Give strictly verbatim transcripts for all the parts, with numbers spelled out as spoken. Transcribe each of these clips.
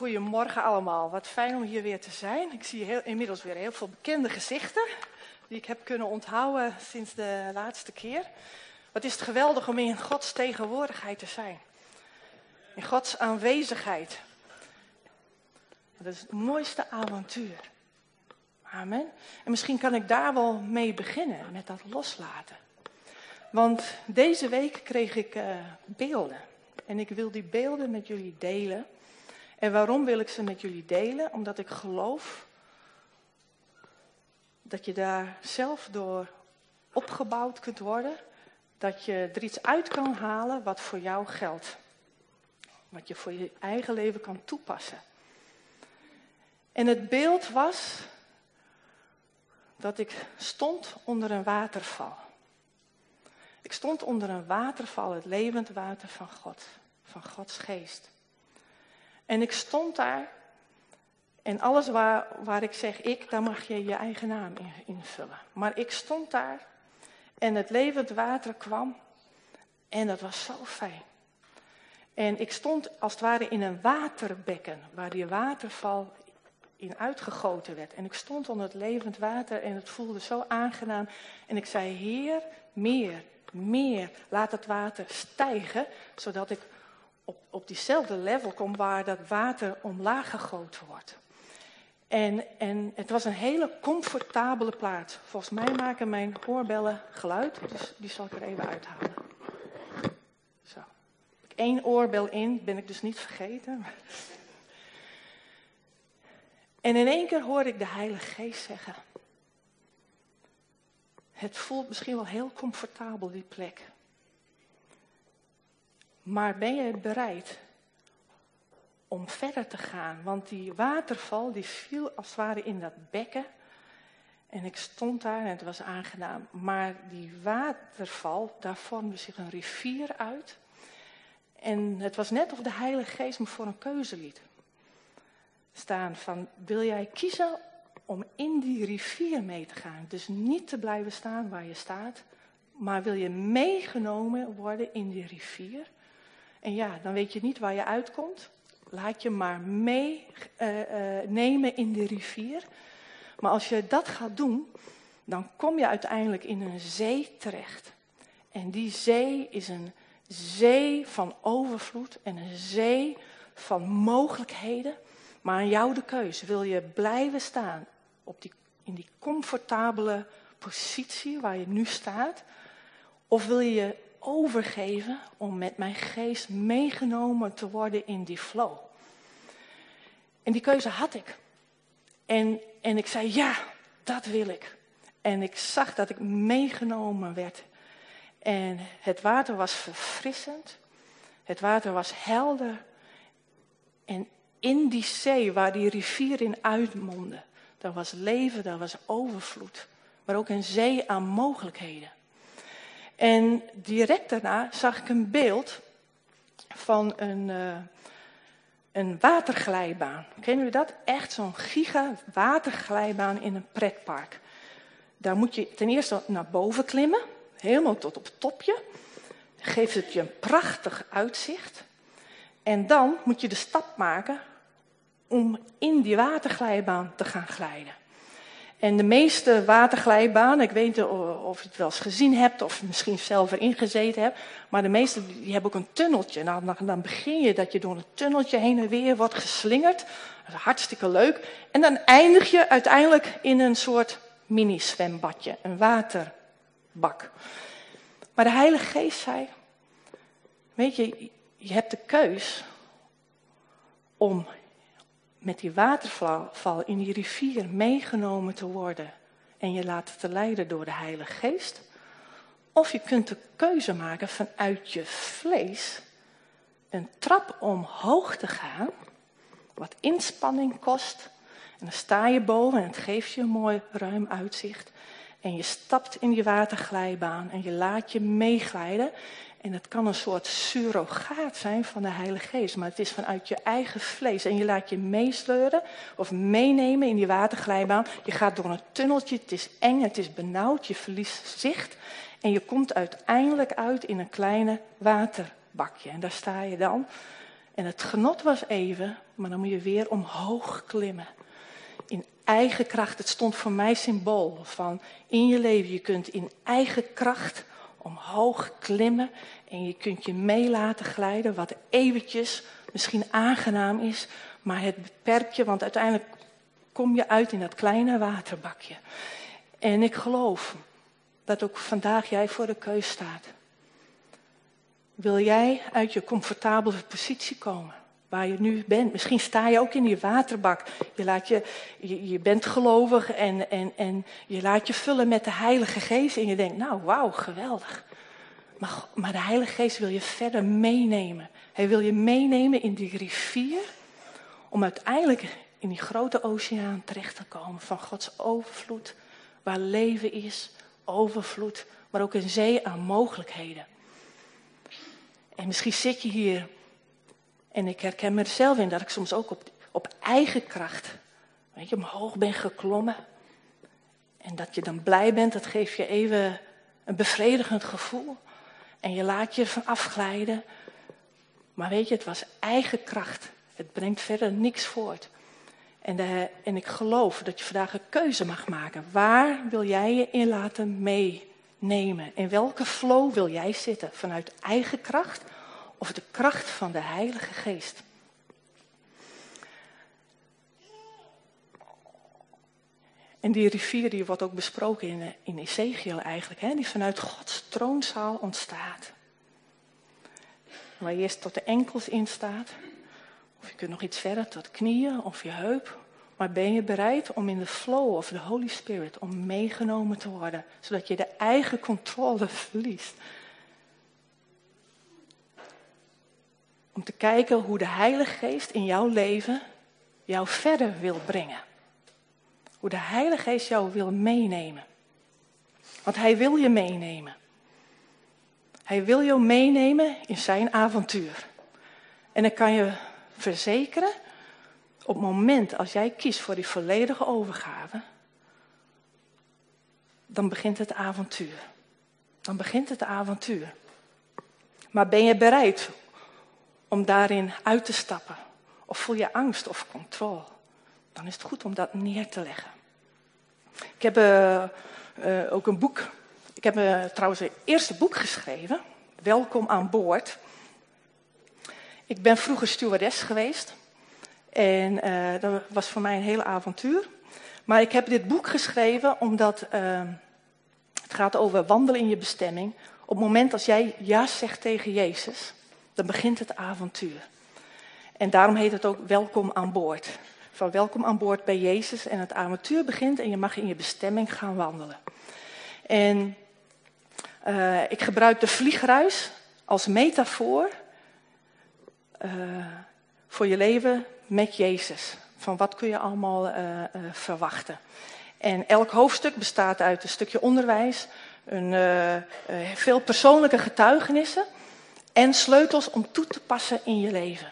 Goedemorgen allemaal, wat fijn om hier weer te zijn. Ik zie heel, inmiddels weer heel veel bekende gezichten die ik heb kunnen onthouden sinds de laatste keer. Wat is het geweldig om in Gods tegenwoordigheid te zijn. In Gods aanwezigheid. Dat is het mooiste avontuur. Amen. En misschien kan ik daar wel mee beginnen, met dat loslaten. Want deze week kreeg ik uh, beelden. En ik wil die beelden met jullie delen. En waarom wil ik ze met jullie delen? Omdat ik geloof dat je daar zelf door opgebouwd kunt worden. Dat je er iets uit kan halen wat voor jou geldt. Wat je voor je eigen leven kan toepassen. En het beeld was dat ik stond onder een waterval. Ik stond onder een waterval, het levend water van God, van Gods geest. En ik stond daar en alles waar, waar ik zeg ik, daar mag je je eigen naam in, invullen. Maar ik stond daar en het levend water kwam en dat was zo fijn. En ik stond als het ware in een waterbekken waar die waterval in uitgegoten werd. En ik stond onder het levend water en het voelde zo aangenaam. En ik zei, Heer, meer, meer, laat het water stijgen, zodat ik op, op diezelfde level kom waar dat water omlaag gegoten wordt. En, en het was een hele comfortabele plaats. Volgens mij maken mijn oorbellen geluid, dus die zal ik er even uithalen. Zo. Eén oorbel in, ben ik dus niet vergeten. En in één keer hoorde ik de Heilige Geest zeggen. Het voelt misschien wel heel comfortabel, die plek. Maar ben je bereid om verder te gaan? Want die waterval die viel als het ware in dat bekken. En ik stond daar en het was aangenaam. Maar die waterval, daar vormde zich een rivier uit. En het was net of de Heilige Geest me voor een keuze liet staan van, wil jij kiezen om in die rivier mee te gaan? Dus niet te blijven staan waar je staat, maar wil je meegenomen worden in die rivier? En ja, dan weet je niet waar je uitkomt. Laat je maar meenemen uh, uh, in de rivier. Maar als je dat gaat doen, dan kom je uiteindelijk in een zee terecht. En die zee is een zee van overvloed en een zee van mogelijkheden. Maar aan jou de keuze. Wil je blijven staan op die, in die comfortabele positie waar je nu staat? Of wil je je overgeven om met mijn geest meegenomen te worden in die flow? En die keuze had ik. En, en ik zei, ja, dat wil ik. En ik zag dat ik meegenomen werd. En het water was verfrissend. Het water was helder. En in die zee waar die rivier in uitmondde, daar was leven, daar was overvloed. Maar ook een zee aan mogelijkheden. En direct daarna zag ik een beeld van een, uh, een waterglijbaan. Kennen u dat? Echt zo'n giga waterglijbaan in een pretpark. Daar moet je ten eerste naar boven klimmen, helemaal tot op het topje. Dan geeft het je een prachtig uitzicht. En dan moet je de stap maken om in die waterglijbaan te gaan glijden. En de meeste waterglijbanen, ik weet niet of je het wel eens gezien hebt of misschien zelf erin gezeten hebt, maar de meeste die hebben ook een tunneltje. Nou, dan, dan begin je dat je door een tunneltje heen en weer wordt geslingerd. Dat is hartstikke leuk. En dan eindig je uiteindelijk in een soort mini-zwembadje, een waterbak. Maar de Heilige Geest zei, weet je, je hebt de keus om met die waterval in die rivier meegenomen te worden en je laten te leiden door de Heilige Geest. Of je kunt de keuze maken vanuit je vlees een trap omhoog te gaan, wat inspanning kost. En dan sta je boven en het geeft je een mooi ruim uitzicht. En je stapt in die waterglijbaan en je laat je meeglijden. En het kan een soort surrogaat zijn van de Heilige Geest. Maar het is vanuit je eigen vlees. En je laat je meesleuren of meenemen in die waterglijbaan. Je gaat door een tunneltje. Het is eng, het is benauwd. Je verliest zicht. En je komt uiteindelijk uit in een kleine waterbakje. En daar sta je dan. En het genot was even, maar dan moet je weer omhoog klimmen. In eigen kracht, het stond voor mij symbool van in je leven. Je kunt in eigen kracht omhoog klimmen en je kunt je mee laten glijden, wat eventjes misschien aangenaam is, maar het beperkt je, want uiteindelijk kom je uit in dat kleine waterbakje. En ik geloof dat ook vandaag jij voor de keus staat. Wil jij uit je comfortabele positie komen, waar je nu bent? Misschien sta je ook in die waterbak. Je, laat je, je, je bent gelovig en, en, en je laat je vullen met de Heilige Geest. En je denkt, nou wauw, geweldig. Maar, maar de Heilige Geest wil je verder meenemen. Hij wil je meenemen in die rivier, om uiteindelijk in die grote oceaan terecht te komen van Gods overvloed, waar leven is, overvloed, maar ook een zee aan mogelijkheden. En misschien zit je hier en ik herken mezelf in dat ik soms ook op, op eigen kracht, weet je, omhoog ben geklommen. En dat je dan blij bent, dat geeft je even een bevredigend gevoel. En je laat je van afglijden. Maar weet je, het was eigen kracht. Het brengt verder niks voort. En, de, en ik geloof dat je vandaag een keuze mag maken. Waar wil jij je in laten meenemen? In welke flow wil jij zitten? Vanuit eigen kracht of de kracht van de Heilige Geest? En die rivier die wordt ook besproken in, in Ezekiel eigenlijk. Hè, die vanuit Gods troonzaal ontstaat. Waar je eerst tot de enkels in staat. Of je kunt nog iets verder tot knieën of je heup. Maar ben je bereid om in de flow of de Holy Spirit, om meegenomen te worden. Zodat je de eigen controle verliest. Om te kijken hoe de Heilige Geest in jouw leven jou verder wil brengen. Hoe de Heilige Geest jou wil meenemen. Want hij wil je meenemen. Hij wil jou meenemen in zijn avontuur. En ik kan je verzekeren, op het moment als jij kiest voor die volledige overgave, dan begint het avontuur. Dan begint het avontuur. Maar ben je bereid om daarin uit te stappen? Of voel je angst of controle? Dan is het goed om dat neer te leggen. Ik heb uh, uh, ook een boek. Ik heb uh, trouwens het eerste boek geschreven. Welkom aan boord. Ik ben vroeger stewardess geweest. En uh, dat was voor mij een hele avontuur. Maar ik heb dit boek geschreven omdat uh, het gaat over wandelen in je bestemming. Op het moment als jij ja zegt tegen Jezus, dan begint het avontuur. En daarom heet het ook welkom aan boord. Van welkom aan boord bij Jezus en het avontuur begint en je mag in je bestemming gaan wandelen. En uh, ik gebruik de vliegruis als metafoor uh, voor je leven met Jezus. Van wat kun je allemaal uh, uh, verwachten. En elk hoofdstuk bestaat uit een stukje onderwijs, een, uh, uh, veel persoonlijke getuigenissen en sleutels om toe te passen in je leven.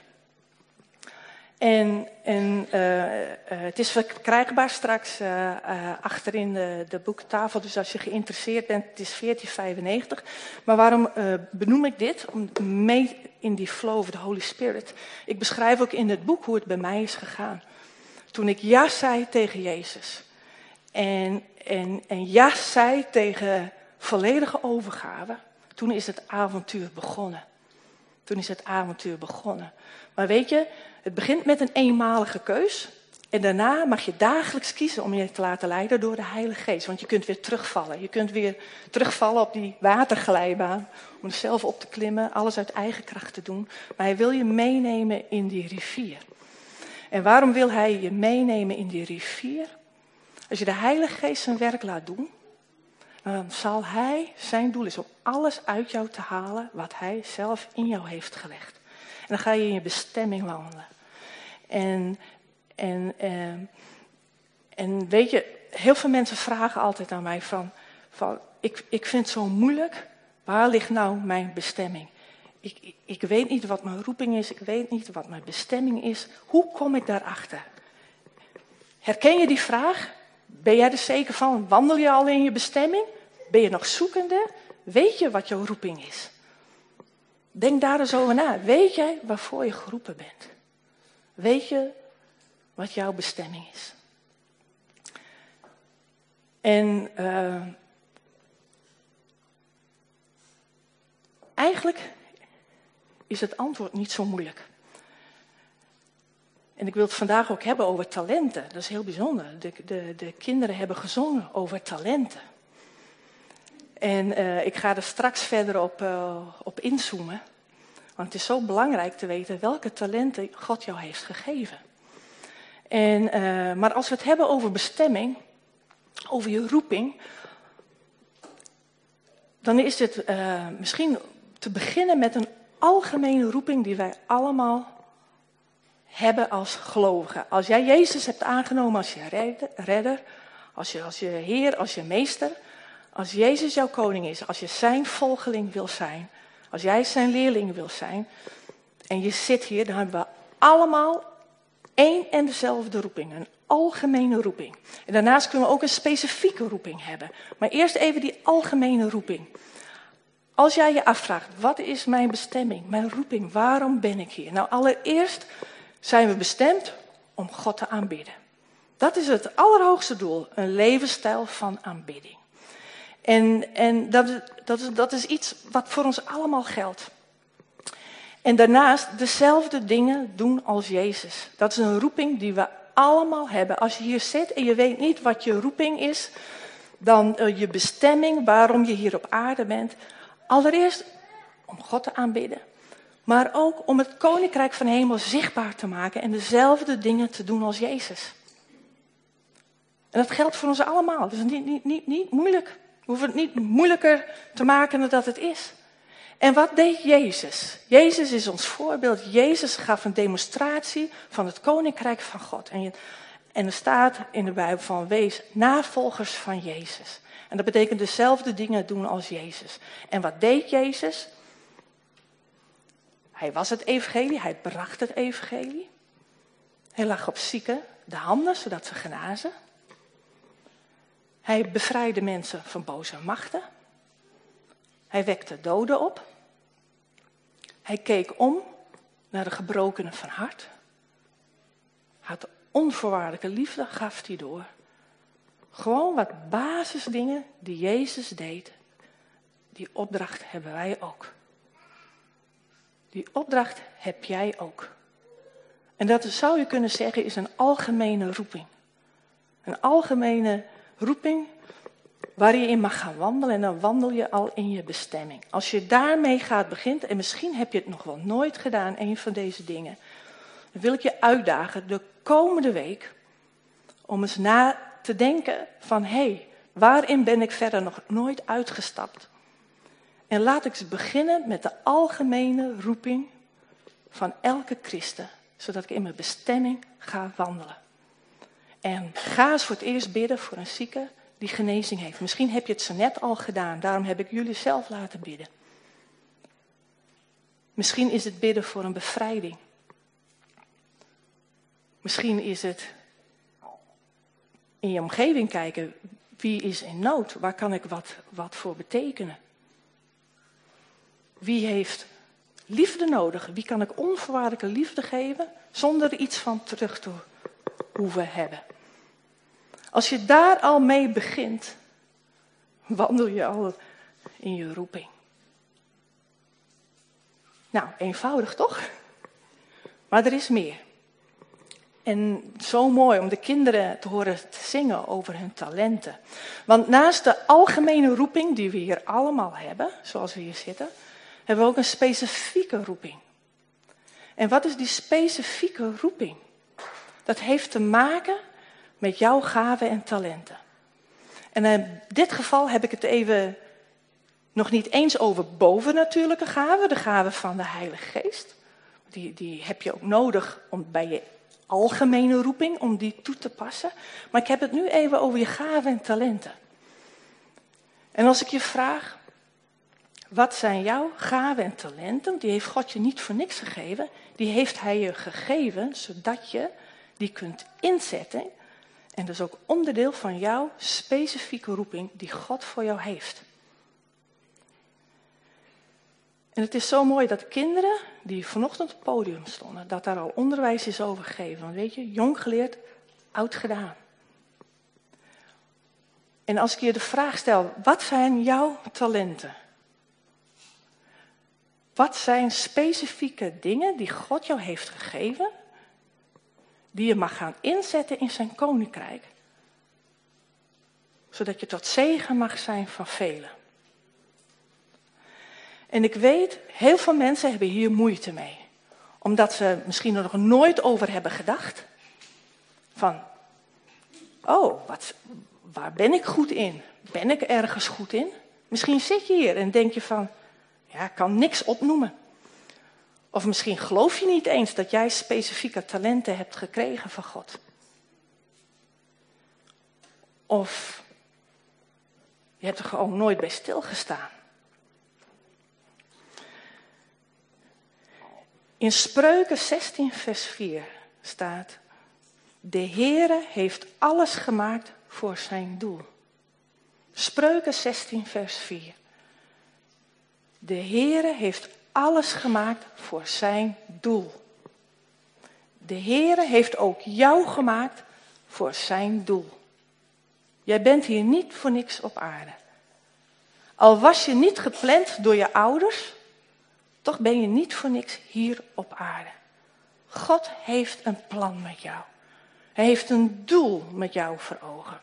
En, en uh, uh, het is verkrijgbaar straks uh, uh, achterin de, de boekentafel. Dus als je geïnteresseerd bent, het is veertien vijfennegentig. Maar waarom uh, benoem ik dit? Om mee in die flow of the Holy Spirit. Ik beschrijf ook in het boek hoe het bij mij is gegaan. Toen ik ja zei tegen Jezus. En, en, en ja zei tegen volledige overgave. Toen is het avontuur begonnen. Toen is het avontuur begonnen. Maar weet je, het begint met een eenmalige keus. En daarna mag je dagelijks kiezen om je te laten leiden door de Heilige Geest. Want je kunt weer terugvallen. Je kunt weer terugvallen op die waterglijbaan. Om er zelf op te klimmen, alles uit eigen kracht te doen. Maar hij wil je meenemen in die rivier. En waarom wil hij je meenemen in die rivier? Als je de Heilige Geest zijn werk laat doen, dan zal hij, zijn doel is om alles uit jou te halen wat hij zelf in jou heeft gelegd. En dan ga je in je bestemming wandelen. En, en, en, en weet je, heel veel mensen vragen altijd aan mij van, van ik, ik vind het zo moeilijk, waar ligt nou mijn bestemming? Ik, ik, ik weet niet wat mijn roeping is, ik weet niet wat mijn bestemming is. Hoe kom ik daarachter? Herken je die vraag? Ben jij er zeker van? Wandel je al in je bestemming? Ben je nog zoekende? Weet je wat jouw roeping is? Denk daar eens over na. Weet jij waarvoor je geroepen bent? Weet je wat jouw bestemming is? En uh, eigenlijk is het antwoord niet zo moeilijk. En ik wil het vandaag ook hebben over talenten. Dat is heel bijzonder. De, de, de kinderen hebben gezongen over talenten. En uh, ik ga er straks verder op, uh, op inzoomen. Want het is zo belangrijk te weten welke talenten God jou heeft gegeven. En, uh, maar als we het hebben over bestemming, over je roeping, dan is het uh, misschien te beginnen met een algemene roeping die wij allemaal hebben als gelovigen. Als jij Jezus hebt aangenomen als je redder, als je, als je Heer, als je meester, als Jezus jouw koning is, als je zijn volgeling wil zijn, als jij zijn leerling wil zijn en je zit hier, dan hebben we allemaal één en dezelfde roeping, een algemene roeping. En daarnaast kunnen we ook een specifieke roeping hebben. Maar eerst even die algemene roeping. Als jij je afvraagt, wat is mijn bestemming, mijn roeping, waarom ben ik hier? Nou, allereerst zijn we bestemd om God te aanbidden. Dat is het allerhoogste doel, een levensstijl van aanbidding. En, en dat, is, dat, is, dat is iets wat voor ons allemaal geldt. En daarnaast dezelfde dingen doen als Jezus. Dat is een roeping die we allemaal hebben. Als je hier zit en je weet niet wat je roeping is, dan uh, je bestemming, waarom je hier op aarde bent. Allereerst om God te aanbidden. Maar ook om het koninkrijk van de hemel zichtbaar te maken en dezelfde dingen te doen als Jezus. En dat geldt voor ons allemaal. Het is niet, niet, niet, niet moeilijk. We hoeven het niet moeilijker te maken dan dat het is. En wat deed Jezus? Jezus is ons voorbeeld. Jezus gaf een demonstratie van het koninkrijk van God. En, je, en er staat in de Bijbel van wees navolgers van Jezus. En dat betekent dezelfde dingen doen als Jezus. En wat deed Jezus? Hij was het evangelie, hij bracht het evangelie. Hij lag op zieken de handen, zodat ze genazen. Hij bevrijdde mensen van boze machten. Hij wekte doden op. Hij keek om naar de gebrokenen van hart. Had onvoorwaardelijke liefde, gaf hij door. Gewoon wat basisdingen die Jezus deed. Die opdracht hebben wij ook. Die opdracht heb jij ook. En dat zou je kunnen zeggen is een algemene roeping. Een algemene roeping waar je in mag gaan wandelen en dan wandel je al in je bestemming. Als je daarmee gaat beginnen, en misschien heb je het nog wel nooit gedaan, een van deze dingen, dan wil ik je uitdagen de komende week om eens na te denken van, hé, hey, waarin ben ik verder nog nooit uitgestapt? En laat ik eens beginnen met de algemene roeping van elke christen, zodat ik in mijn bestemming ga wandelen. En ga eens voor het eerst bidden voor een zieke die genezing heeft. Misschien heb je het zo net al gedaan, daarom heb ik jullie zelf laten bidden. Misschien is het bidden voor een bevrijding. Misschien is het in je omgeving kijken, wie is in nood, waar kan ik wat, wat voor betekenen? Wie heeft liefde nodig? Wie kan ik onvoorwaardelijke liefde geven zonder er iets van terug te hoeven hebben? Als je daar al mee begint, wandel je al in je roeping. Nou, eenvoudig toch? Maar er is meer. En zo mooi om de kinderen te horen te zingen over hun talenten. Want naast de algemene roeping die we hier allemaal hebben, zoals we hier zitten, hebben we ook een specifieke roeping. En wat is die specifieke roeping? Dat heeft te maken met jouw gaven en talenten. En in dit geval heb ik het even nog niet eens over bovennatuurlijke gaven, de gaven van de Heilige Geest. Die, die heb je ook nodig om bij je algemene roeping, om die toe te passen. Maar ik heb het nu even over je gaven en talenten. En als ik je vraag, wat zijn jouw gaven en talenten? Die heeft God je niet voor niks gegeven. Die heeft hij je gegeven, zodat je die kunt inzetten. En dat is ook onderdeel van jouw specifieke roeping die God voor jou heeft. En het is zo mooi dat kinderen die vanochtend op het podium stonden, dat daar al onderwijs is over gegeven. Want weet je, jong geleerd, oud gedaan. En als ik je de vraag stel, wat zijn jouw talenten? Wat zijn specifieke dingen die God jou heeft gegeven, die je mag gaan inzetten in zijn koninkrijk, zodat je tot zegen mag zijn van velen? En ik weet, heel veel mensen hebben hier moeite mee. Omdat ze misschien er nog nooit over hebben gedacht. Van, oh, wat, waar ben ik goed in? Ben ik ergens goed in? Misschien zit je hier en denk je van, ja, ik kan niks opnoemen. Of misschien geloof je niet eens dat jij specifieke talenten hebt gekregen van God. Of je hebt er gewoon nooit bij stilgestaan. In Spreuken zestien vers vier staat, de Heere heeft alles gemaakt voor zijn doel. Spreuken zestien vers vier. De Heere heeft alles gemaakt voor zijn doel. De Heere heeft ook jou gemaakt voor zijn doel. Jij bent hier niet voor niks op aarde. Al was je niet gepland door je ouders, toch ben je niet voor niks hier op aarde. God heeft een plan met jou. Hij heeft een doel met jou voor ogen.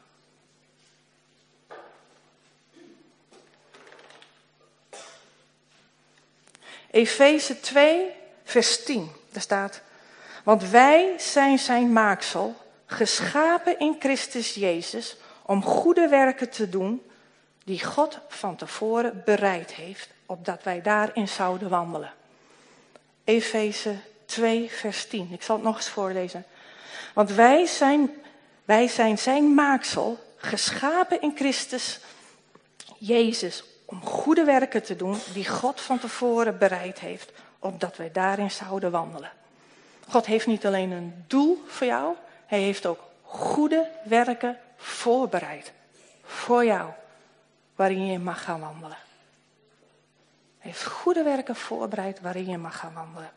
Efeze twee, vers tien. Daar staat, want wij zijn zijn maaksel, geschapen in Christus Jezus, om goede werken te doen, die God van tevoren bereid heeft, opdat wij daarin zouden wandelen. Efeze twee, vers tien. Ik zal het nog eens voorlezen. Want wij zijn, wij zijn zijn maaksel, geschapen in Christus Jezus, om goede werken te doen, die God van tevoren bereid heeft, opdat wij daarin zouden wandelen. God heeft niet alleen een doel voor jou, hij heeft ook goede werken voorbereid. Voor jou, waarin je mag gaan wandelen. Hij heeft goede werken voorbereid waarin je mag gaan wandelen.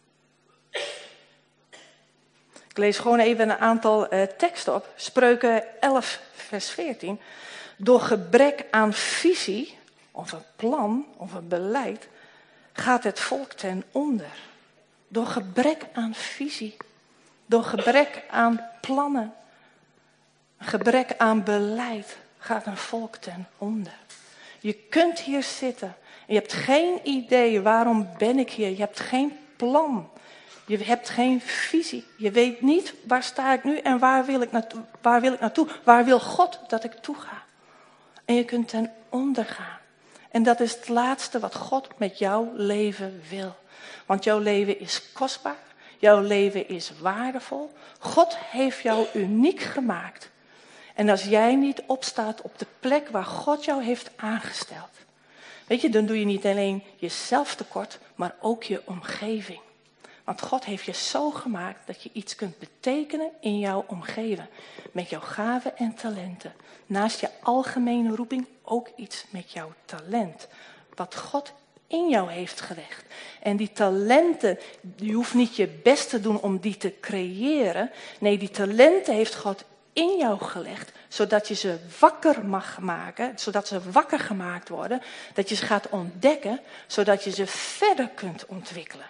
Ik lees gewoon even een aantal uh, teksten op. Spreuken elf, vers veertien. Door gebrek aan visie, of een plan, of een beleid, gaat het volk ten onder. Door gebrek aan visie, door gebrek aan plannen, gebrek aan beleid, gaat een volk ten onder. Je kunt hier zitten en je hebt geen idee waarom ben ik hier. Je hebt geen plan. Je hebt geen visie. Je weet niet waar sta ik nu en waar wil ik naartoe. Waar wil ik naartoe? Waar wil God dat ik toe ga? En je kunt ten onder gaan. En dat is het laatste wat God met jouw leven wil. Want jouw leven is kostbaar. Jouw leven is waardevol. God heeft jou uniek gemaakt. En als jij niet opstaat op de plek waar God jou heeft aangesteld. Weet je, dan doe je niet alleen jezelf tekort, maar ook je omgeving. Want God heeft je zo gemaakt dat je iets kunt betekenen in jouw omgeving. Met jouw gaven en talenten. Naast je algemene roeping ook iets met jouw talent. Wat God in jou heeft gelegd. En die talenten, je hoeft niet je best te doen om die te creëren. Nee, die talenten heeft God in jou gelegd, zodat je ze wakker mag maken, zodat ze wakker gemaakt worden, dat je ze gaat ontdekken, zodat je ze verder kunt ontwikkelen.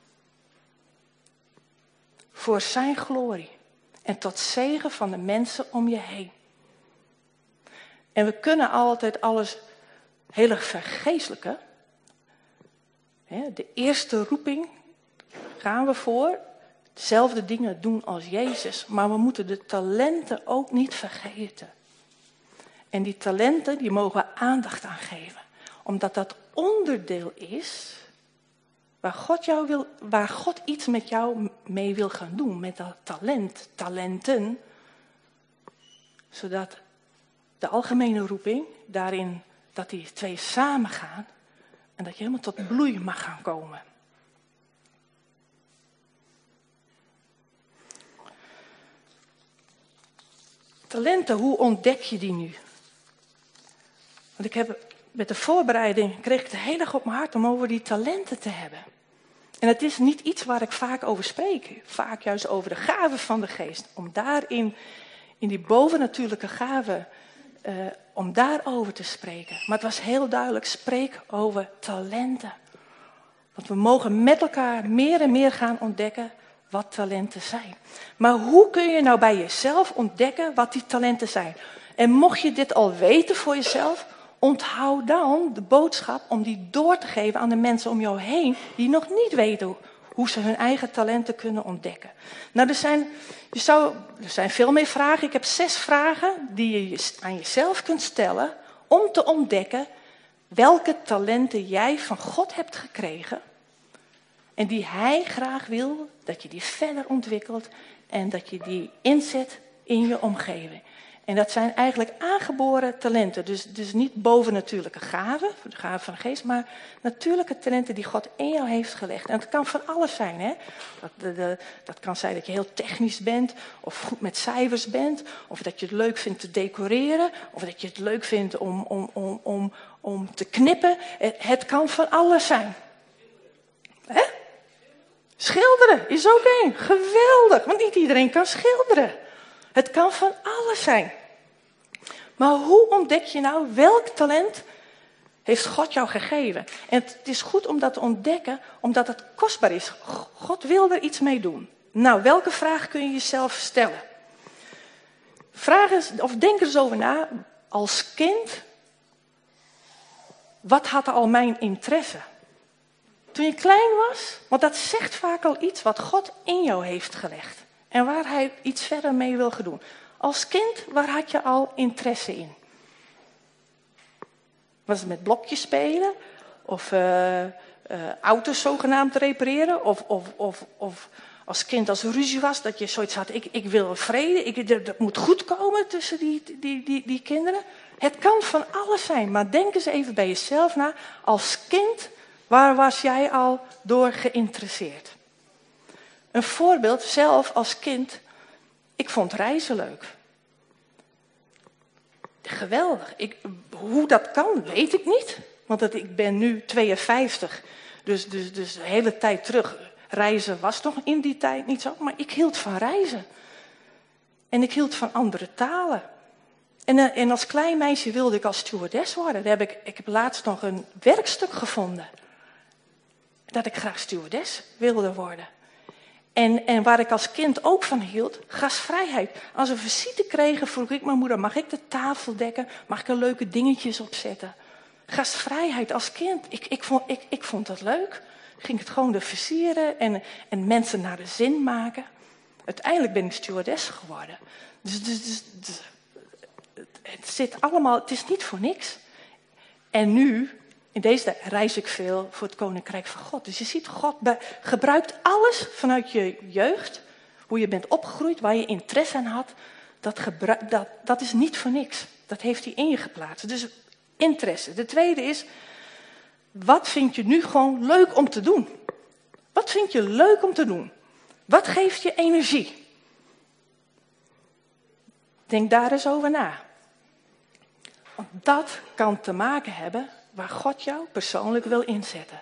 Voor zijn glorie en tot zegen van de mensen om je heen. En we kunnen altijd alles heel erg vergeestelijken. De eerste roeping gaan we voor. Dezelfde dingen doen als Jezus. Maar we moeten de talenten ook niet vergeten. En die talenten, die mogen we aandacht aan geven. Omdat dat onderdeel is waar God, jou wil, waar God iets met jou mee wil gaan doen. Met dat talent, talenten. Zodat de algemene roeping, daarin dat die twee samen gaan. En dat je helemaal tot bloei mag gaan komen. Talenten, hoe ontdek je die nu? Want ik heb met de voorbereiding kreeg ik het heel erg op mijn hart om over die talenten te hebben. En het is niet iets waar ik vaak over spreek. Vaak juist over de gaven van de geest. Om daarin, in die bovennatuurlijke gaven, uh, om daarover te spreken. Maar het was heel duidelijk, spreek over talenten. Want we mogen met elkaar meer en meer gaan ontdekken wat talenten zijn. Maar hoe kun je nou bij jezelf ontdekken wat die talenten zijn? En mocht je dit al weten voor jezelf, onthoud dan de boodschap om die door te geven aan de mensen om jou heen die nog niet weten hoe ze hun eigen talenten kunnen ontdekken. Nou, er zijn, je zou, er zijn veel meer vragen. Ik heb zes vragen die je aan jezelf kunt stellen om te ontdekken welke talenten jij van God hebt gekregen en die Hij graag wil dat je die verder ontwikkelt en dat je die inzet in je omgeving. En dat zijn eigenlijk aangeboren talenten. Dus, dus niet bovennatuurlijke gaven, de gaven van de geest, maar natuurlijke talenten die God in jou heeft gelegd. En het kan van alles zijn. Hè? Dat, de, de, dat kan zijn dat je heel technisch bent, of goed met cijfers bent, of dat je het leuk vindt te decoreren, of dat je het leuk vindt om, om, om, om, om te knippen. Het kan van alles zijn. Hè? Schilderen is ook één. Geweldig, want niet iedereen kan schilderen. Het kan van alles zijn. Maar hoe ontdek je nou welk talent heeft God jou gegeven? En het is goed om dat te ontdekken, omdat het kostbaar is. God wil er iets mee doen. Nou, welke vraag kun je jezelf stellen? Vraag eens, of denk er eens over na, als kind, wat had al mijn interesse? Toen je klein was, want dat zegt vaak al iets wat God in jou heeft gelegd. En waar Hij iets verder mee wil gaan doen. Als kind, waar had je al interesse in? Was het met blokjes spelen? Of uh, uh, auto's zogenaamd repareren? Of, of, of, of als kind als er ruzie was, dat je zoiets had, ik, ik wil vrede, ik, dat moet goed komen tussen die, die, die, die kinderen. Het kan van alles zijn, maar denk eens even bij jezelf na. Als kind, waar was jij al door geïnteresseerd? Een voorbeeld, zelf als kind, ik vond reizen leuk. Geweldig. Ik, hoe dat kan, weet ik niet. Want dat, ik ben nu tweeënvijftig, dus, dus, dus de hele tijd terug. Reizen was nog in die tijd niet zo, maar ik hield van reizen. En ik hield van andere talen. En, en als klein meisje wilde ik als stewardess worden. Daar heb ik, ik heb laatst nog een werkstuk gevonden. Dat ik graag stewardess wilde worden. En, en waar ik als kind ook van hield, gastvrijheid. Als we visite kregen, vroeg ik mijn moeder, mag ik de tafel dekken? Mag ik er leuke dingetjes op zetten? Gastvrijheid als kind, ik, ik, vond, ik, ik vond dat leuk. Ging het gewoon de versieren en, en mensen naar de zin maken. Uiteindelijk ben ik stewardess geworden. Dus, dus, dus, dus het zit allemaal, het is niet voor niks. En nu, in deze tijd reis ik veel voor het Koninkrijk van God. Dus je ziet, God be- gebruikt alles vanuit je jeugd. Hoe je bent opgegroeid, waar je interesse aan had. Dat, gebru- dat, dat is niet voor niks. Dat heeft hij in je geplaatst. Dus interesse. De tweede is, wat vind je nu gewoon leuk om te doen? Wat vind je leuk om te doen? Wat geeft je energie? Denk daar eens over na. Want dat kan te maken hebben waar God jou persoonlijk wil inzetten.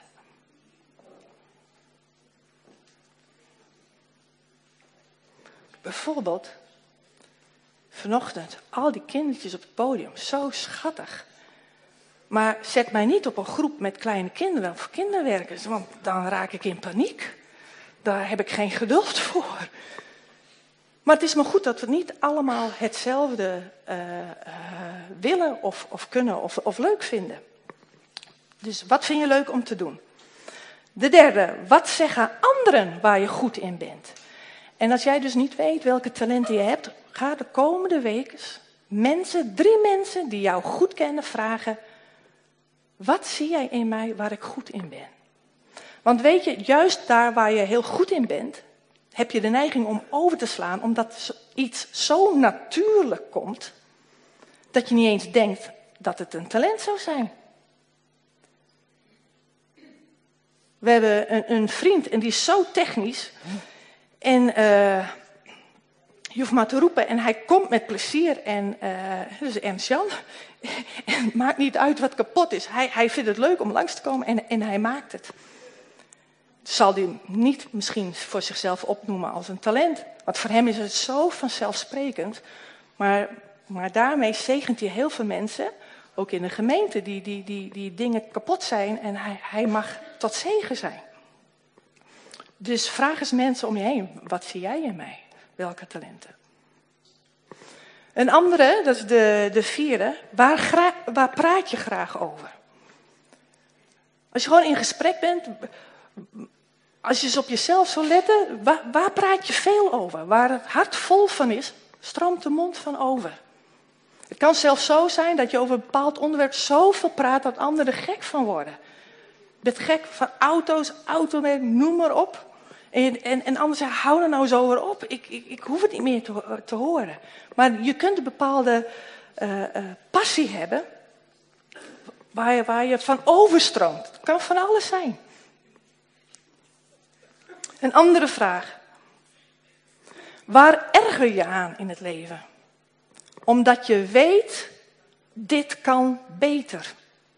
Bijvoorbeeld, vanochtend, al die kindertjes op het podium, zo schattig. Maar zet mij niet op een groep met kleine kinderen of kinderwerkers, want dan raak ik in paniek. Daar heb ik geen geduld voor. Maar het is maar goed dat we niet allemaal hetzelfde uh, uh, willen of, of kunnen of, of leuk vinden. Dus wat vind je leuk om te doen? De derde, wat zeggen anderen waar je goed in bent? En als jij dus niet weet welke talenten je hebt, ga de komende weken mensen, drie mensen die jou goed kennen, vragen: wat zie jij in mij waar ik goed in ben? Want weet je, juist daar waar je heel goed in bent, heb je de neiging om over te slaan, omdat iets zo natuurlijk komt, dat je niet eens denkt dat het een talent zou zijn. We hebben een, een vriend en die is zo technisch. En uh, Je hoeft maar te roepen en hij komt met plezier. En uh, dat is Ernst-Jan. En het maakt niet uit wat kapot is. Hij, hij vindt het leuk om langs te komen en, en hij maakt het. Zal hij niet misschien voor zichzelf opnoemen als een talent. Want voor hem is het zo vanzelfsprekend. Maar, maar daarmee zegent hij heel veel mensen, ook in de gemeente, die, die, die, die dingen kapot zijn. En hij, hij mag tot zegen zijn. Dus vraag eens mensen om je heen, wat zie jij in mij? Welke talenten? Een andere, dat is de, de vierde, waar, gra, waar praat je graag over? Als je gewoon in gesprek bent, als je eens op jezelf zou letten, waar, waar praat je veel over? Waar het hart vol van is, stroomt de mond van over. Het kan zelfs zo zijn dat je over een bepaald onderwerp zoveel praat dat anderen gek van worden. Je bent gek van auto's, automerk, noem maar op. En, en, en anderen zeggen, hou er nou eens over op. Ik, ik, ik hoef het niet meer te, te horen. Maar je kunt een bepaalde uh, uh, passie hebben waar je, waar je van overstroomt. Het kan van alles zijn. Een andere vraag. Waar erger je aan in het leven? Omdat je weet, dit kan beter.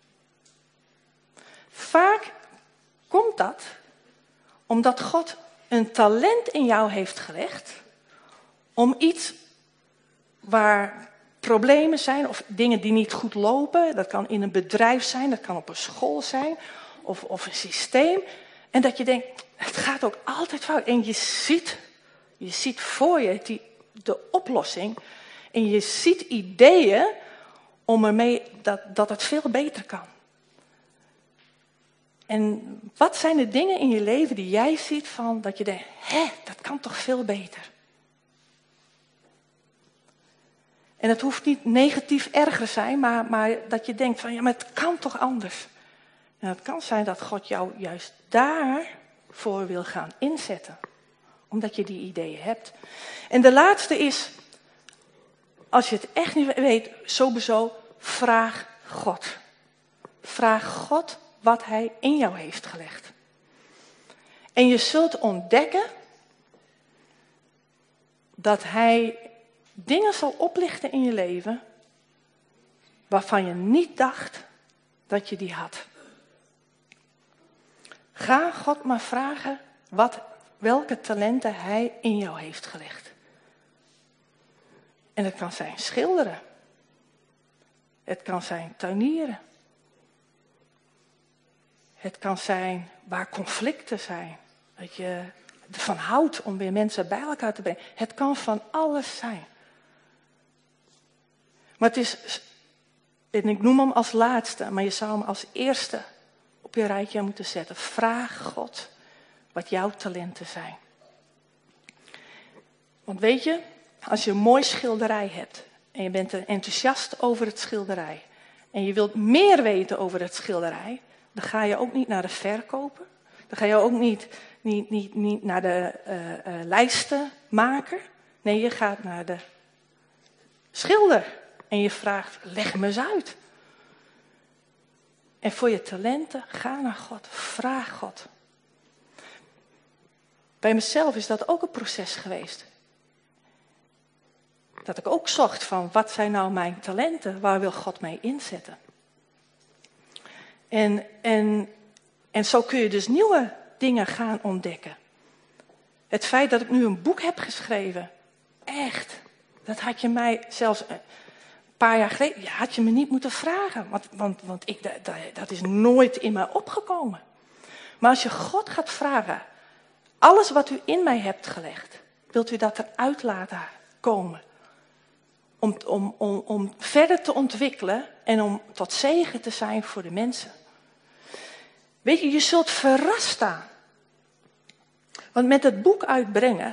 Vaak komt dat omdat God een talent in jou heeft gelegd om iets waar problemen zijn of dingen die niet goed lopen, dat kan in een bedrijf zijn, dat kan op een school zijn of, of een systeem. En dat je denkt, het gaat ook altijd fout. En je ziet, je ziet voor je die, de oplossing en je ziet ideeën om ermee dat, dat het veel beter kan. En wat zijn de dingen in je leven die jij ziet van dat je denkt, hé, dat kan toch veel beter. En het hoeft niet negatief erger zijn, maar, maar dat je denkt van, ja, maar het kan toch anders. En het kan zijn dat God jou juist daarvoor wil gaan inzetten. Omdat je die ideeën hebt. En de laatste is, als je het echt niet weet, sowieso, vraag God. Vraag God wat hij in jou heeft gelegd. En je zult ontdekken dat hij dingen zal oplichten in je leven waarvan je niet dacht dat je die had. Ga God maar vragen wat, welke talenten hij in jou heeft gelegd. En het kan zijn schilderen. Het kan zijn tuinieren. Het kan zijn waar conflicten zijn. Dat je ervan houdt om weer mensen bij elkaar te brengen. Het kan van alles zijn. Maar het is, en ik noem hem als laatste, maar je zou hem als eerste op je rijtje moeten zetten. Vraag God wat jouw talenten zijn. Want weet je, als je een mooi schilderij hebt en je bent enthousiast over het schilderij en je wilt meer weten over het schilderij, dan ga je ook niet naar de verkoper. Dan ga je ook niet, niet, niet, niet naar de uh, uh, lijstenmaker. Nee, je gaat naar de schilder. En je vraagt, leg me eens uit. En voor je talenten, ga naar God. Vraag God. Bij mezelf is dat ook een proces geweest. Dat ik ook zocht van, wat zijn nou mijn talenten? Waar wil God mij inzetten? En, en, en zo kun je dus nieuwe dingen gaan ontdekken. Het feit dat ik nu een boek heb geschreven, echt, dat had je mij zelfs een paar jaar geleden, ja, had je me niet moeten vragen. Want, want, want ik, dat, dat is nooit in mij opgekomen. Maar als je God gaat vragen, alles wat u in mij hebt gelegd, wilt u dat eruit laten komen? Om, om, om, om verder te ontwikkelen en om tot zegen te zijn voor de mensen. Weet je, je zult verrast staan. Want met het boek uitbrengen,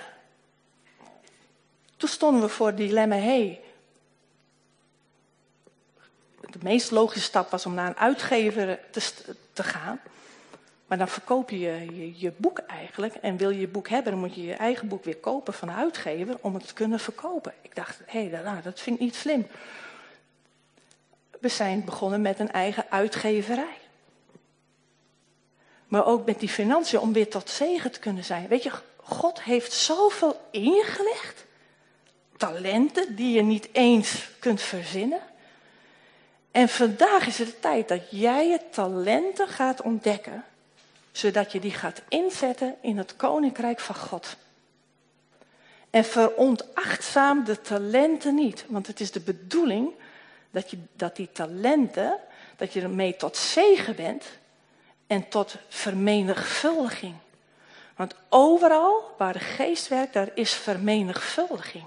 toen stonden we voor het dilemma, hé, hey, de meest logische stap was om naar een uitgever te, te gaan. Maar dan verkoop je, je je boek eigenlijk. En wil je je boek hebben, dan moet je je eigen boek weer kopen van de uitgever om het te kunnen verkopen. Ik dacht, hé, hey, nou, dat vind ik niet slim. We zijn begonnen met een eigen uitgeverij. Maar ook met die financiën om weer tot zegen te kunnen zijn. Weet je, God heeft zoveel in je gelegd. talenten die je niet eens kunt verzinnen. En vandaag is het de tijd dat jij je talenten gaat ontdekken, zodat je die gaat inzetten in het koninkrijk van God. En veronachtzaam de talenten niet, want het is de bedoeling dat, je, dat die talenten, dat je ermee tot zegen bent en tot vermenigvuldiging. Want overal waar de geest werkt, daar is vermenigvuldiging.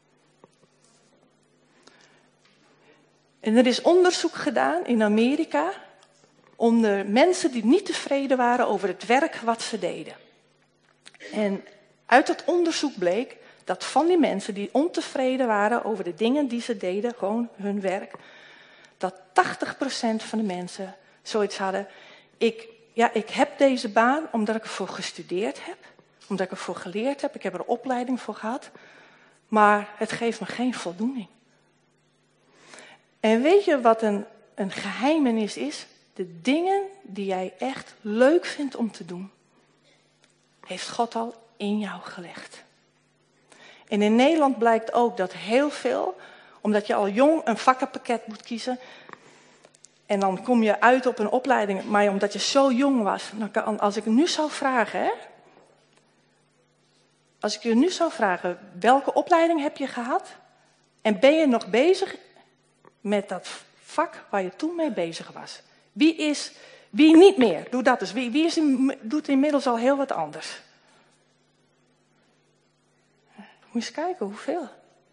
En er is onderzoek gedaan in Amerika onder mensen die niet tevreden waren over het werk wat ze deden. En uit dat onderzoek bleek dat van die mensen die ontevreden waren over de dingen die ze deden, gewoon hun werk, dat tachtig procent van de mensen zoiets hadden. Ik, ja, ik heb deze baan omdat ik ervoor gestudeerd heb, omdat ik ervoor geleerd heb, ik heb er een opleiding voor gehad, maar het geeft me geen voldoening. En weet je wat een, een geheimenis is? De dingen die jij echt leuk vindt om te doen, heeft God al in jou gelegd. En in Nederland blijkt ook dat heel veel, omdat je al jong een vakkenpakket moet kiezen, en dan kom je uit op een opleiding, maar omdat je zo jong was, dan kan, als ik nu zou vragen, hè, als ik je nu zou vragen, welke opleiding heb je gehad? En ben je nog bezig met dat vak waar je toen mee bezig was? Wie is, wie niet meer? Doe dat eens. Wie, wie is in, doet inmiddels al heel wat anders? Moet je eens kijken, hoeveel?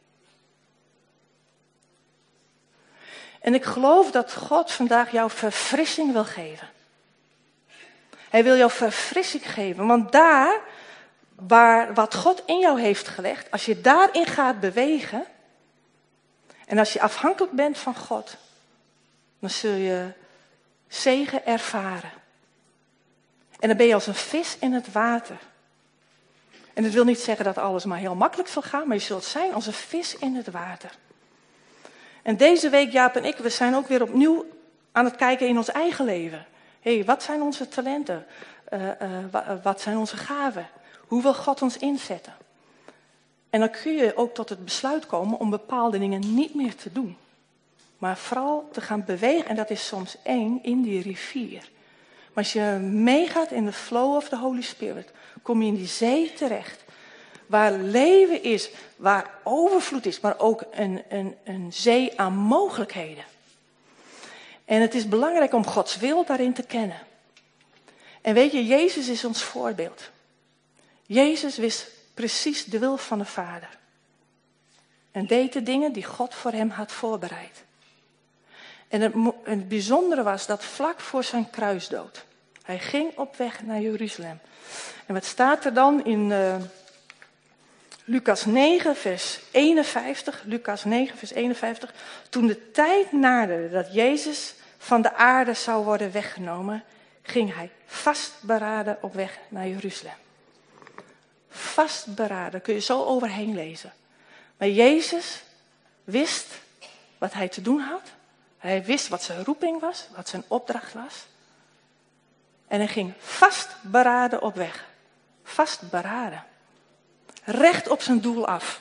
En ik geloof dat God vandaag jou verfrissing wil geven. Hij wil jou verfrissing geven, want daar, waar wat God in jou heeft gelegd, als je daarin gaat bewegen, en als je afhankelijk bent van God, dan zul je zegen ervaren. En dan ben je als een vis in het water. En dat wil niet zeggen dat alles maar heel makkelijk zal gaan, maar je zult zijn als een vis in het water. En deze week, Jaap en ik, we zijn ook weer opnieuw aan het kijken in ons eigen leven. Hé, hey, wat zijn onze talenten? Uh, uh, wat zijn onze gaven? Hoe wil God ons inzetten? En dan kun je ook tot het besluit komen om bepaalde dingen niet meer te doen. Maar vooral te gaan bewegen, en dat is soms eng, in die rivier. Maar als je meegaat in de flow of the Holy Spirit, kom je in die zee terecht. Waar leven is, waar overvloed is, maar ook een, een, een zee aan mogelijkheden. En het is belangrijk om Gods wil daarin te kennen. En weet je, Jezus is ons voorbeeld. Jezus wist precies de wil van de Vader. En deed de dingen die God voor hem had voorbereid. En het, het bijzondere was dat vlak voor zijn kruisdood, hij ging op weg naar Jeruzalem. En wat staat er dan in uh, Lucas negen, vers eenenvijftig? Lucas negen, vers eenenvijftig. Toen de tijd naderde dat Jezus van de aarde zou worden weggenomen, ging hij vastberaden op weg naar Jeruzalem. Vastberaden, kun je zo overheen lezen. Maar Jezus wist wat hij te doen had. Hij wist wat zijn roeping was, wat zijn opdracht was. En hij ging vastberaden op weg. Vastberaden. Recht op zijn doel af.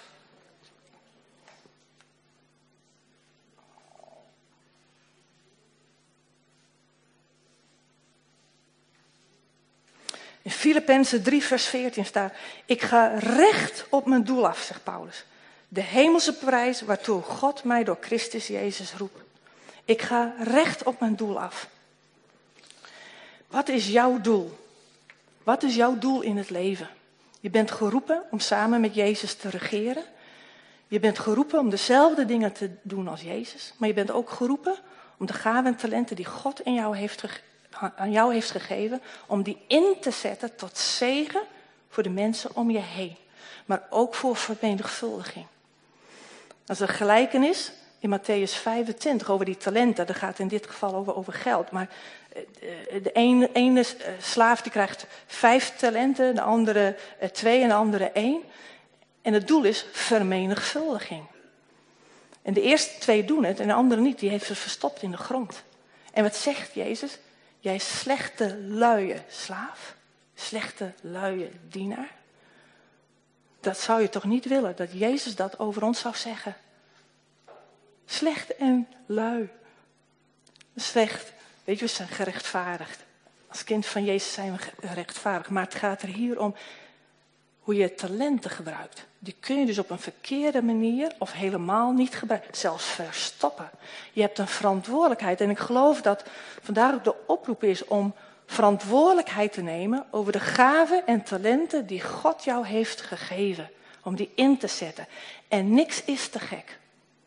In Filippenzen drie vers veertien staat: ik ga recht op mijn doel af, zegt Paulus. De hemelse prijs waartoe God mij door Christus Jezus roept. Ik ga recht op mijn doel af. Wat is jouw doel? Wat is jouw doel in het leven? Je bent geroepen om samen met Jezus te regeren. Je bent geroepen om dezelfde dingen te doen als Jezus. Maar je bent ook geroepen om de gaven en talenten die God in jou heeft ge- aan jou heeft gegeven, om die in te zetten tot zegen voor de mensen om je heen. Maar ook voor vermenigvuldiging. Dat is een gelijkenis in Matthäus vijfentwintig over die talenten. Dat gaat in dit geval over, over geld. Maar de ene, ene slaaf die krijgt vijf talenten, de andere twee en de andere één. En het doel is vermenigvuldiging. En de eerste twee doen het en de andere niet. Die heeft ze verstopt in de grond. En wat zegt Jezus? Jij slechte, luie slaaf. Slechte, luie dienaar. dat zou je toch niet willen, dat Jezus dat over ons zou zeggen. Slecht en lui. Slecht, weet je, we zijn gerechtvaardigd. Als kind van Jezus zijn we gerechtvaardigd. Maar het gaat er hier om hoe je talenten gebruikt. Die kun je dus op een verkeerde manier of helemaal niet gebruiken. Zelfs verstoppen. Je hebt een verantwoordelijkheid. En ik geloof dat vandaag ook de oproep is om verantwoordelijkheid te nemen over de gaven en talenten die God jou heeft gegeven. Om die in te zetten. En niks is te gek.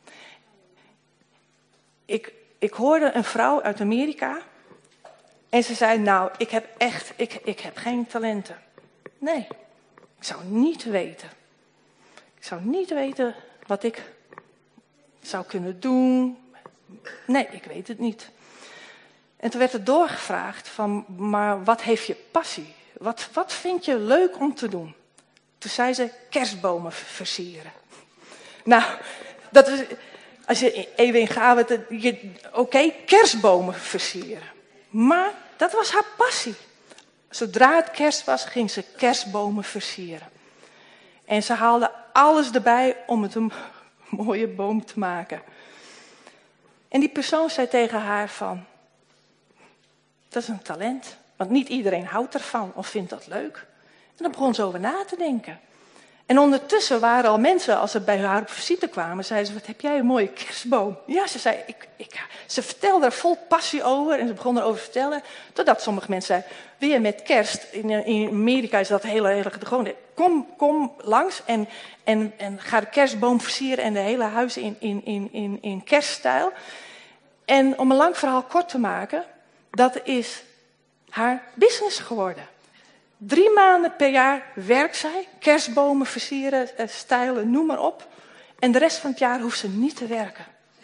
Ik, ik hoorde een vrouw uit Amerika. En ze zei, nou, ik heb echt, ik, ik heb geen talenten. Nee, ik zou niet weten. Ik zou niet weten wat ik zou kunnen doen. Nee, ik weet het niet. En toen werd er doorgevraagd van, maar wat heeft je passie? Wat, wat vind je leuk om te doen? Toen zei ze, kerstbomen versieren. Nou, dat is, als je even in gaat, oké, okay, kerstbomen versieren. Maar dat was haar passie. Zodra het kerst was, ging ze kerstbomen versieren. En ze haalde alles erbij om het een mooie boom te maken. En die persoon zei tegen haar van, dat is een talent. Want niet iedereen houdt ervan of vindt dat leuk. En dan begon ze over na te denken. En ondertussen waren al mensen, als ze bij haar op visite kwamen, zeiden ze, wat heb jij een mooie kerstboom. Ja, ze zei, ik, ik, ze vertelde er vol passie over en ze begon erover te vertellen. Totdat sommige mensen zeiden, weer met kerst, in, in Amerika is dat heel erg gewoon, kom, kom langs en, en, en ga de kerstboom versieren en de hele huis in, in, in, in, in kerststijl. En om een lang verhaal kort te maken, dat is haar business geworden. Drie maanden per jaar werkt zij, kerstbomen versieren, stijlen, noem maar op. En de rest van het jaar hoeft ze niet te werken.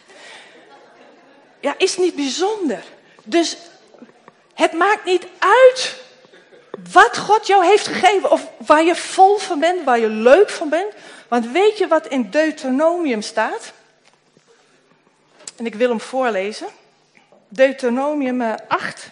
Ja, is niet bijzonder. Dus het maakt niet uit wat God jou heeft gegeven. Of waar je vol van bent, waar je leuk van bent. Want weet je wat in Deuteronomium staat? En ik wil hem voorlezen. Deuteronomium acht.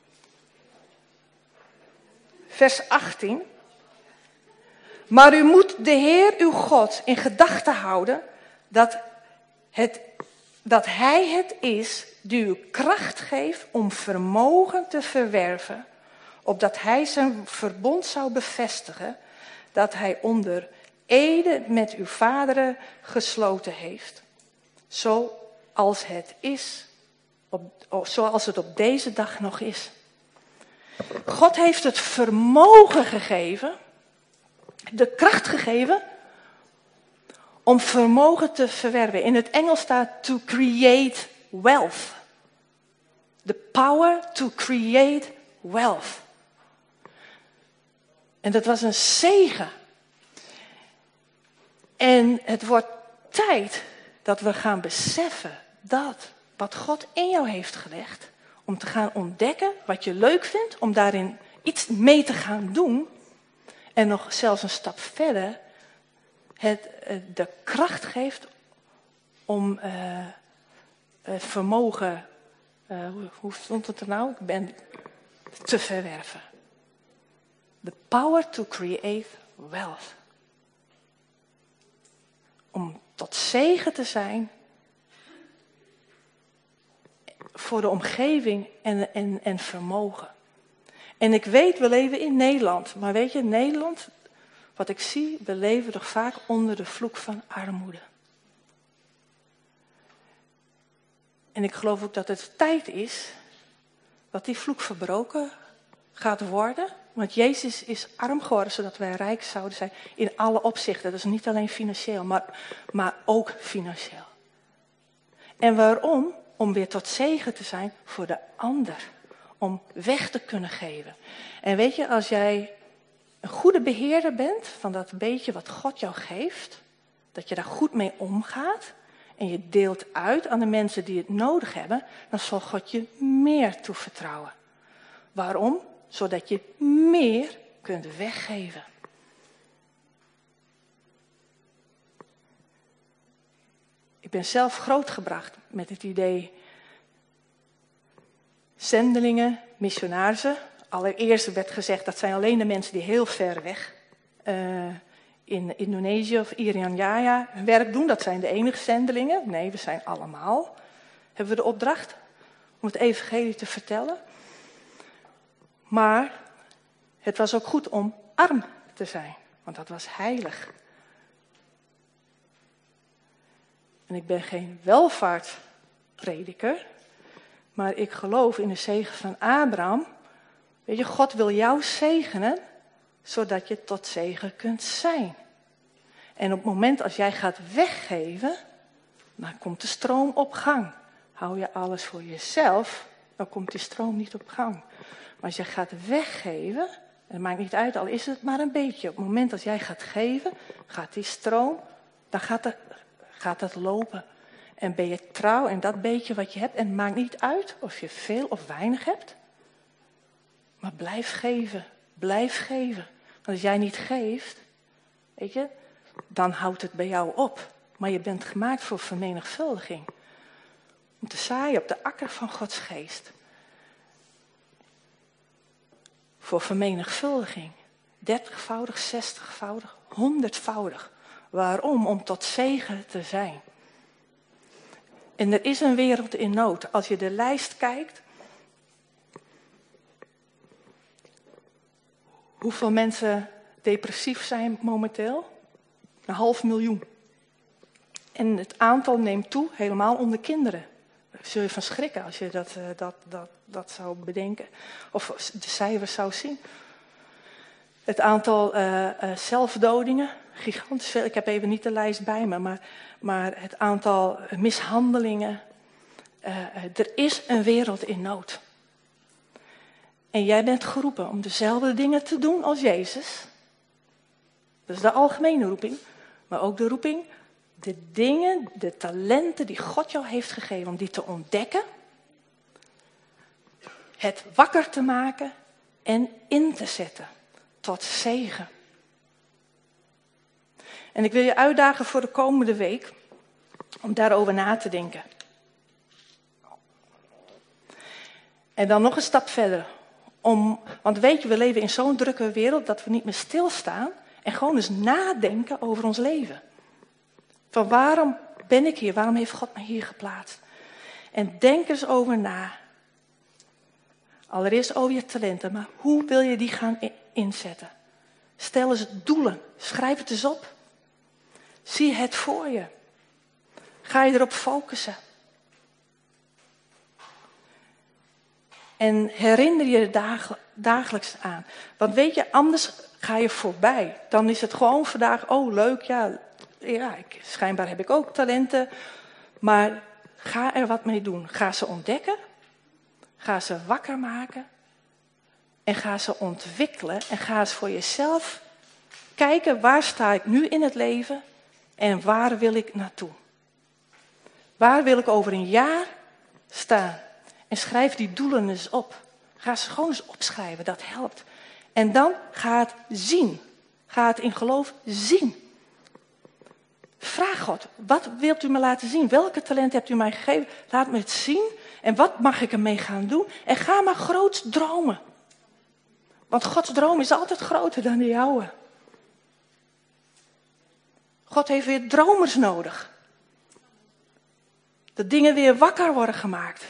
Vers achttien. Maar u moet de Heer uw God in gedachten houden dat, het, dat Hij het is die u kracht geeft om vermogen te verwerven, opdat Hij zijn verbond zou bevestigen, dat Hij onder ede met uw vaderen gesloten heeft. Zoals het is, op, zoals het op deze dag nog is. God heeft het vermogen gegeven, de kracht gegeven, om vermogen te verwerven. In het Engels staat to create wealth. The power to create wealth. En dat was een zegen. En het wordt tijd dat we gaan beseffen dat wat God in jou heeft gelegd, om te gaan ontdekken wat je leuk vindt, om daarin iets mee te gaan doen. En nog zelfs een stap verder, het de kracht geeft om uh, het vermogen, uh, hoe, hoe stond het er nou? Ik ben te verwerven. The power to create wealth. Om tot zegen te zijn voor de omgeving en, en, en vermogen. En ik weet, we leven in Nederland. Maar weet je, Nederland, wat ik zie, we leven toch vaak onder de vloek van armoede. En ik geloof ook dat het tijd is dat die vloek verbroken gaat worden. Want Jezus is arm geworden, zodat wij rijk zouden zijn in alle opzichten. Dat is niet alleen financieel, maar, maar ook financieel. En waarom? Om weer tot zegen te zijn voor de ander. Om weg te kunnen geven. En weet je, als jij een goede beheerder bent van dat beetje wat God jou geeft, dat je daar goed mee omgaat en je deelt uit aan de mensen die het nodig hebben, dan zal God je meer toevertrouwen. Waarom? Zodat je meer kunt weggeven. Ik ben zelf grootgebracht met het idee zendelingen, missionarissen. Allereerst werd gezegd dat zijn alleen de mensen die heel ver weg uh, in Indonesië of Irian Jaya hun werk doen. Dat zijn de enige zendelingen. Nee, we zijn allemaal. Hebben we de opdracht om het evangelie te vertellen. Maar het was ook goed om arm te zijn. Want dat was heilig. En ik ben geen welvaartprediker. Maar ik geloof in de zegen van Abraham. Weet je, God wil jou zegenen, zodat je tot zegen kunt zijn. En op het moment als jij gaat weggeven, dan komt de stroom op gang. Hou je alles voor jezelf, dan komt die stroom niet op gang. Maar als je gaat weggeven, en het maakt niet uit, al is het maar een beetje. Op het moment als jij gaat geven, gaat die stroom, dan gaat het, gaat het lopen. En ben je trouw en dat beetje wat je hebt. En het maakt niet uit of je veel of weinig hebt. Maar blijf geven. Blijf geven. Want als jij niet geeft, weet je, dan houdt het bij jou op. Maar je bent gemaakt voor vermenigvuldiging. Om te zaaien op de akker van Gods geest. Voor vermenigvuldiging. dertigvoudig, zestigvoudig, honderdvoudig. Waarom? Om tot zegen te zijn. En er is een wereld in nood. Als je de lijst kijkt. Hoeveel mensen depressief zijn momenteel? Een half miljoen. En het aantal neemt toe, helemaal onder kinderen. Daar zul je van schrikken als je dat, uh, dat, dat, dat zou bedenken. Of de cijfers zou zien. Het aantal uh, uh, zelfdodingen, gigantisch veel. Ik heb even niet de lijst bij me, maar, maar het aantal mishandelingen. Uh, er is een wereld in nood. En jij bent geroepen om dezelfde dingen te doen als Jezus. Dat is de algemene roeping. Maar ook de roeping, de dingen, de talenten die God jou heeft gegeven, om die te ontdekken. Het wakker te maken en in te zetten. Tot zegen. En ik wil je uitdagen voor de komende week om daarover na te denken. En dan nog een stap verder. Om, want weet je, we leven in zo'n drukke wereld dat we niet meer stilstaan en gewoon eens nadenken over ons leven. Van waarom ben ik hier? Waarom heeft God mij hier geplaatst? En denk eens over na. Allereerst over je talenten, maar hoe wil je die gaan inzetten? Stel eens doelen. Schrijf het eens op. Zie het voor je. Ga je erop focussen. En herinner je er dagelijks aan. Want weet je, anders ga je voorbij. Dan is het gewoon vandaag, oh leuk, ja, ja ik, schijnbaar heb ik ook talenten. Maar ga er wat mee doen. Ga ze ontdekken. Ga ze wakker maken. En ga ze ontwikkelen. En ga eens voor jezelf kijken, waar sta ik nu in het leven? En waar wil ik naartoe? Waar wil ik over een jaar staan? En schrijf die doelen eens op. Ga ze gewoon eens opschrijven, dat helpt. En dan ga het zien. Ga het in geloof zien. Vraag God, wat wilt u me laten zien? Welke talent hebt u mij gegeven? Laat me het zien. En wat mag ik ermee gaan doen? En ga maar groots dromen. Want Gods droom is altijd groter dan de jouwe. God heeft weer dromers nodig. Dat dingen weer wakker worden gemaakt.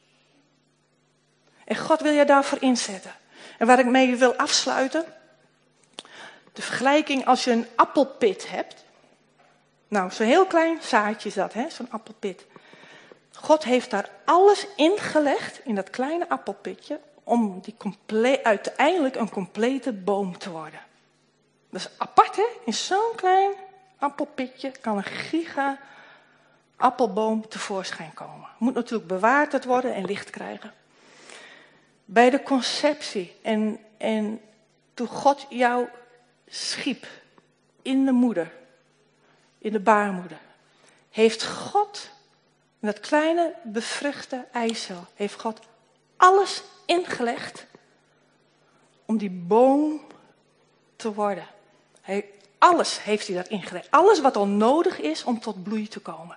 En God wil je daarvoor inzetten. En waar ik mee wil afsluiten. De vergelijking als je een appelpit hebt. Nou, zo'n heel klein zaadje is dat, hè? Zo'n appelpit. God heeft daar alles ingelegd in dat kleine appelpitje. Om die comple- uiteindelijk een complete boom te worden. Dat is apart, hè? In zo'n klein appelpitje kan een giga appelboom tevoorschijn komen. Moet natuurlijk bewaard worden en licht krijgen. Bij de conceptie en, en toen God jou schiep in de moeder, in de baarmoeder, heeft God, in dat kleine bevruchte eicel, heeft God alles ingelegd om die boom te worden. Hij, alles heeft hij daarin gelegd. Alles wat al nodig is om tot bloei te komen.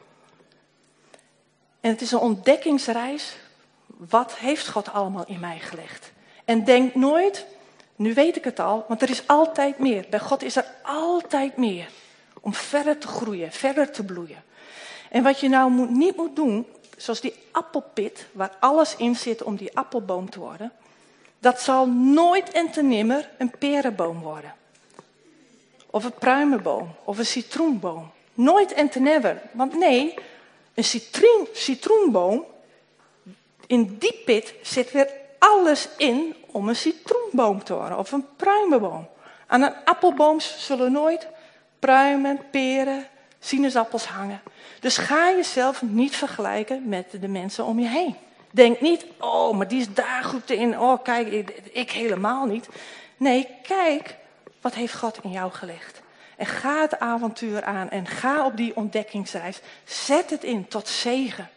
En het is een ontdekkingsreis. Wat heeft God allemaal in mij gelegd? En denk nooit Nu weet ik het al, want er is altijd meer. Bij God is er altijd meer. Om verder te groeien, verder te bloeien. En wat je nou moet, niet moet doen, zoals die appelpit, waar alles in zit om die appelboom te worden, dat zal nooit en te nimmer een perenboom worden. Of een pruimenboom, of een citroenboom. Nooit en te never. Want nee, een citroen, citroenboom, in die pit zit weer alles in om een citroenboom te worden. Of een pruimenboom. Aan een appelboom zullen nooit pruimen, peren, sinaasappels hangen. Dus ga jezelf niet vergelijken met de mensen om je heen. Denk niet, oh, maar die is daar goed in. Oh, kijk, ik, ik helemaal niet. Nee, kijk, wat heeft God in jou gelegd? En ga het avontuur aan en ga op die ontdekkingsreis. Zet het in tot zegen.